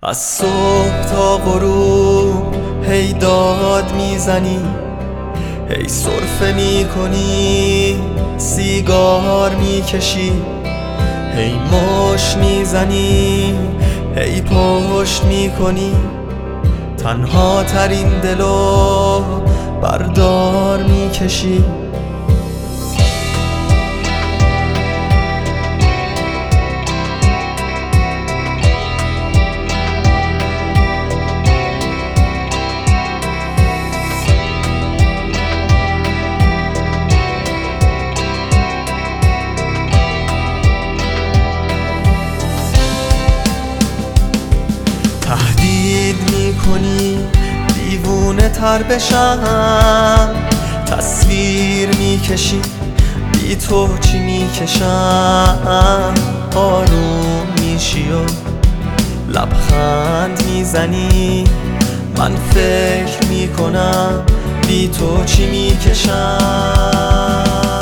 از صبح تا غروب هی داد میزنی، هی سرفه میکنی، سیگار میکشی، هی مش میزنی، هی پشت میکنی، تنها ترین دلو بردار میکشی. تهدید میکنی دیوونه تر بشم، تصویر میکشی بی تو چی میکشم، آروم میشی و لبخند میزنی، من فکر میکنم بی تو چی میکشم.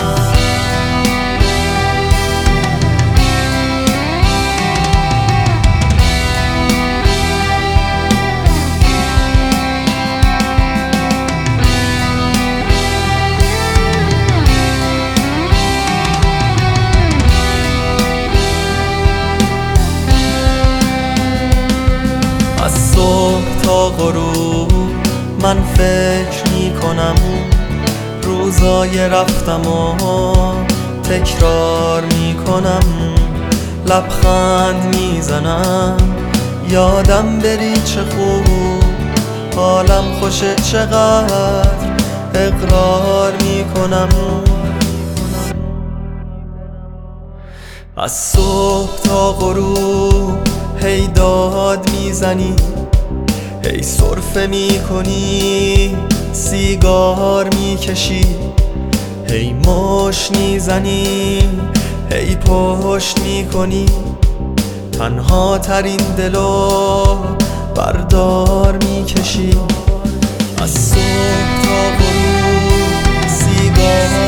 از صبح تا غروب من فکر میکنم، روزای رفتم و تکرار میکنم، لبخند میزنم یادم بری چه خوب، حالم خوشه چقدر اقرار میکنم. از صبح تا غروب هی داد میزنی، هی سرفه میکنی، سیگار میکشی، هی مش میزنی، هی پشت میکنی، تنها ترین دلو بردار میکشی. از صبح تا غروب سیگار